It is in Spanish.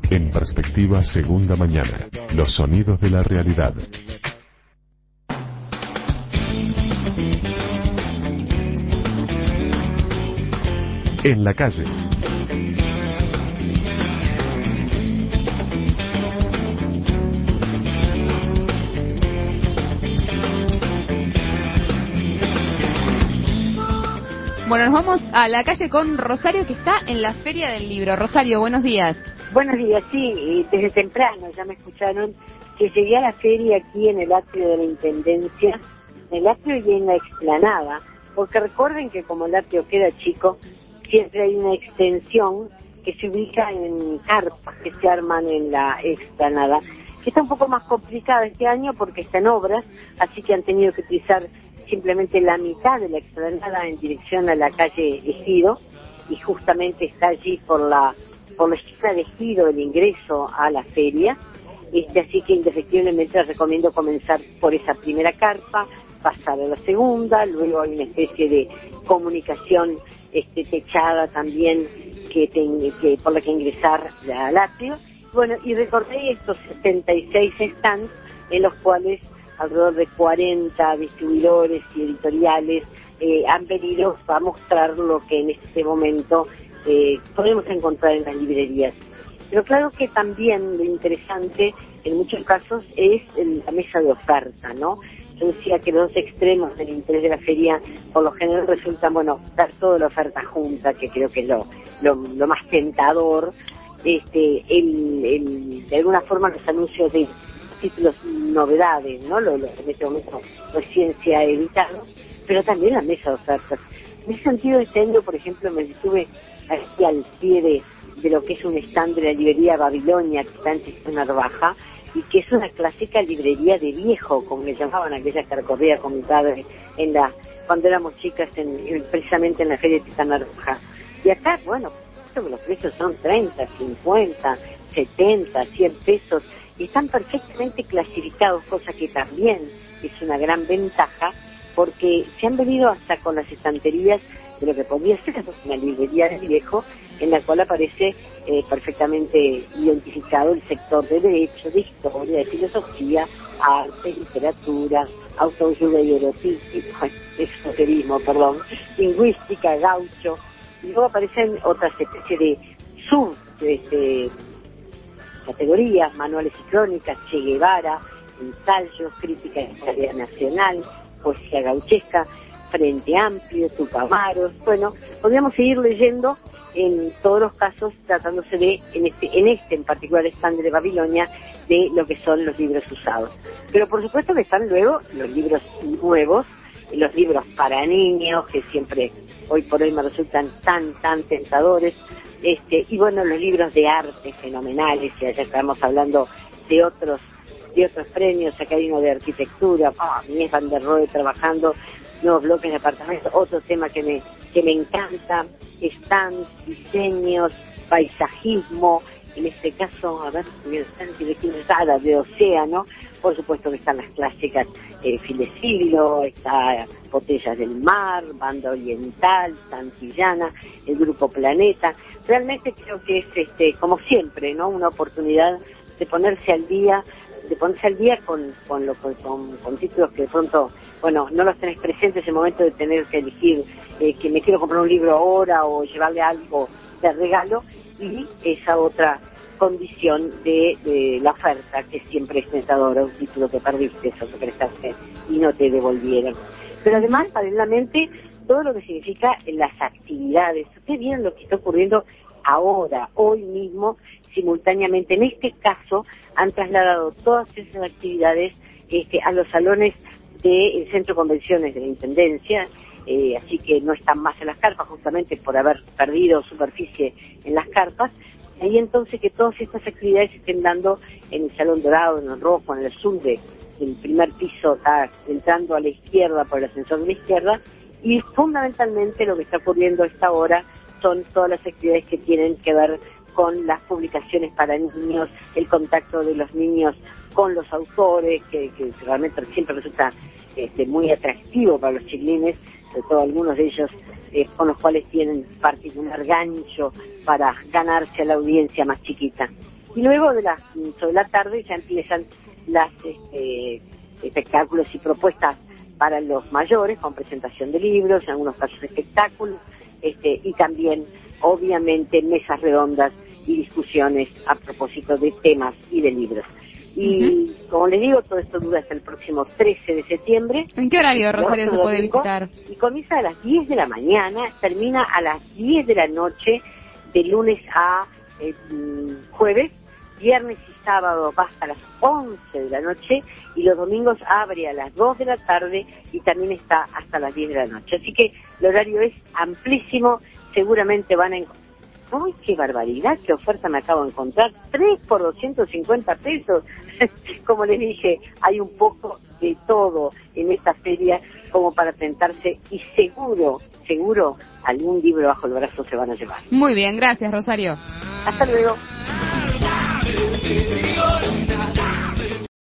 En perspectiva, segunda mañana. Los sonidos de la realidad. En la calle. Bueno, nos vamos a la calle con Rosario, que está en la Feria del Libro. Rosario, buenos días. Buenos días, sí, desde temprano ya me escucharon que llegué a la feria aquí en el atrio de la Intendencia, en el atrio y en la explanada, porque recuerden que como el atrio queda chico, siempre hay una extensión que se ubica en carpas que se arman en la explanada, que está un poco más complicada este año porque está en obras, así que han tenido que utilizar simplemente la mitad de la explanada en dirección a la calle Ejido, y justamente está allí por la esquina de Ejido el ingreso a la feria, así que indefectiblemente les recomiendo comenzar por esa primera carpa, pasar a la segunda, luego hay una especie de comunicación techada también que por la que ingresar al atrio. Bueno, y recorrí estos 76 stands en los cuales alrededor de 40 distribuidores y editoriales han venido a mostrar lo que en este momento podemos encontrar en las librerías. Pero claro que también lo interesante en muchos casos es la mesa de oferta, ¿no? Yo decía que los dos extremos del interés de la feria por lo general resultan, dar toda la oferta junta, que creo que es lo más tentador, de alguna forma los anuncios de títulos novedades, ¿no? Lo en este momento recién se ha editado, pero también la mesa de ofertas. En ese sentido, este año, por ejemplo, me estuve aquí al pie de lo que es un stand de la librería Babilonia, que está en Sistema Narvaja, y que es una clásica librería de viejo, como le llamaban aquella que recorría con mi padre cuando éramos chicas, precisamente en la feria de Sistema Narvaja. Y acá, los precios son 30, 50, 70, 100 pesos, y están perfectamente clasificados, cosa que también es una gran ventaja, porque se han venido hasta con las estanterías de lo que podría ser una librería del viejo, en la cual aparece perfectamente identificado el sector de derecho, de historia, de filosofía, arte, literatura, autoayuda y esoterismo, lingüística, gaucho, y luego aparecen otras especies de categorías, manuales y crónicas, Che Guevara, ensayos, crítica de historia nacional, poesía gauchesca, Frente Amplio, Tupamaros. Podríamos seguir leyendo en todos los casos, tratándose de, en particular stand de Babilonia, de lo que son los libros usados. Pero por supuesto que están luego los libros nuevos, los libros para niños, que siempre, hoy por hoy, me resultan tan tentadores, y los libros de arte fenomenales, que ya estamos hablando de otros premios. Acá hay uno de arquitectura, Inés Van der Rohe trabajando nuevos bloques de apartamentos, otro tema que me encanta, stands, diseños, paisajismo, en este caso, de océano, por supuesto que están las clásicas, Fin de Siglo, está Botellas del Mar, Banda Oriental, Santillana, el Grupo Planeta. Realmente creo que es, como siempre, ¿no?, una oportunidad de ponerse al día con títulos que de pronto, no los tenés presentes en el momento de tener que elegir, que me quiero comprar un libro ahora o llevarle algo de regalo, y esa otra condición de la oferta, que siempre es tentadora, un título que perdiste, eso que prestaste y no te devolvieron. Pero además, paralelamente, todo lo que significa las actividades. Ustedes vieron lo que está ocurriendo ahora, hoy mismo, simultáneamente. En este caso, han trasladado todas esas actividades a los salones del Centro de Convenciones de la Intendencia, así que no están más en las carpas, justamente por haber perdido superficie en las carpas. Ahí entonces que todas estas actividades se estén dando en el Salón Dorado, en el Rojo, en el Azul del primer piso, está entrando a la izquierda por el ascensor de la izquierda, y fundamentalmente lo que está ocurriendo a esta hora son todas las actividades que tienen que ver con las publicaciones para niños, el contacto de los niños con los autores, que realmente siempre resulta muy atractivo para los chiquilines, sobre todo algunos de ellos con los cuales tienen particular gancho para ganarse a la audiencia más chiquita. Y luego sobre la tarde ya empiezan las espectáculos y propuestas para los mayores, con presentación de libros, en algunos casos espectáculos, y también, obviamente, mesas redondas y discusiones a propósito de temas y de libros. Y, como les digo, todo esto dura hasta el próximo 13 de septiembre. ¿En qué horario, Rosario, se puede visitar? Y comienza a las 10 de la mañana, termina a las 10 de la noche, de lunes a jueves. Viernes y sábado va hasta las 11 de la noche y los domingos abre a las 2 de la tarde y también está hasta las 10 de la noche. Así que el horario es amplísimo, seguramente van a encontrar. ¡Ay, qué barbaridad! ¡Qué oferta me acabo de encontrar! 3 por 250 pesos. Como les dije, hay un poco de todo en esta feria como para tentarse y seguro, algún libro bajo el brazo se van a llevar. Muy bien, gracias, Rosario. Hasta luego.